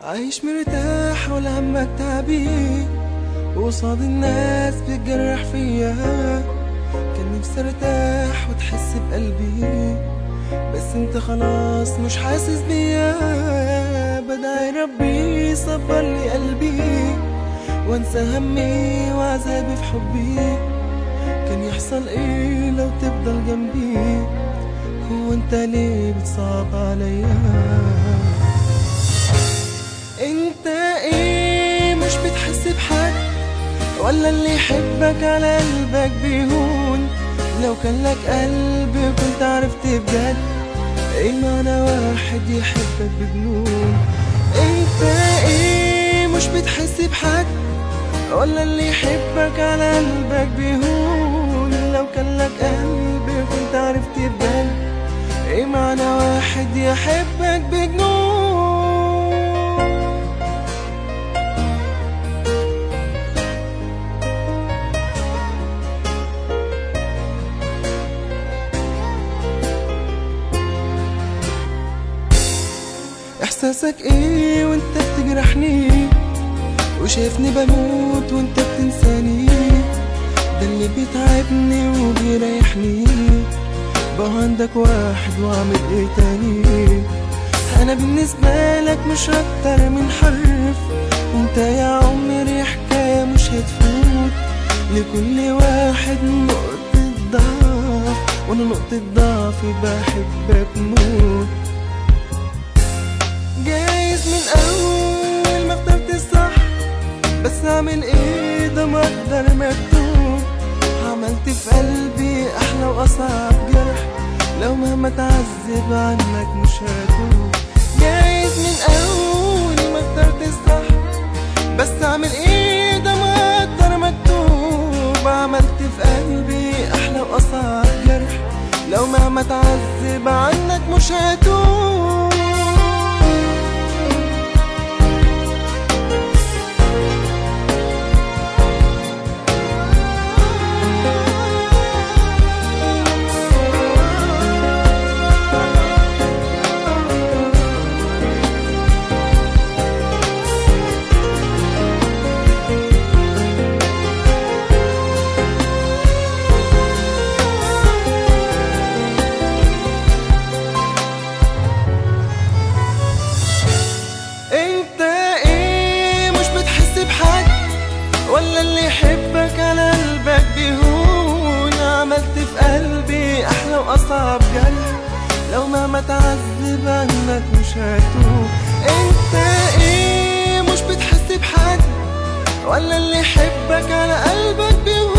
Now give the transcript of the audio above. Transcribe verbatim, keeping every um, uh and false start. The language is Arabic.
عايش مرتاح ولا همك تعبي، وقصاد الناس بتجرح فيا. كان نفسي ارتاح وتحس بقلبي، بس انت خلاص مش حاسس بيا. بدعي ربي يصبر لي قلبي وانسى همي وعذابي في حبي. كان يحصل ايه لو تفضل جنبي؟ هو انت ليه بتصعب عليا؟ انت ايه مش بتحس بحد؟ ولا اللي يحبك على قلبك بيهون؟ لو كان لك قلب كنت عرفت بجد ايه معنى واحد يحبك بجنون. انت ايه مش بتحس بحد؟ ولا اللي يحبك على قلبك بيهون؟ لو كان لك قلب كنت عرفت بجد ايه معنى واحد يحبك بجنون. احساسك ايه وانت بتجرحني وشايفني بموت وانت بتنساني؟ ده اللي بيتعبني وبيريحني، بقى عندك واحد واعمل ايه تاني؟ انا بالنسبة لك مش اكتر من حرف، وانت يا عمري حكاية مش هتفوت. لكل واحد نقطة ضعف، وانا نقطة ضعفي بحبك موت. جايز من اول ما اخترت الصح، بس اعمل ايه ده مقدر مكتوب. عملت في قلبي احلى واصعب جرح، لو مهما تعذب عنك مش هتوب. جايز من اول ما اخترت الصح، بس اعمل ايه ده مقدر مكتوب. عملت في قلبي احلى واصعب جرح، لو مهما تعذب عنك مش هتوب. ولا اللي يحبك على قلبك بيهون؟ عملت في قلبي احلى واصعب جرح، لو مهما تعذب عنك مش هتوب. انت ايه مش بتحس بحد؟ ولا اللي يحبك على قلبك بيهون؟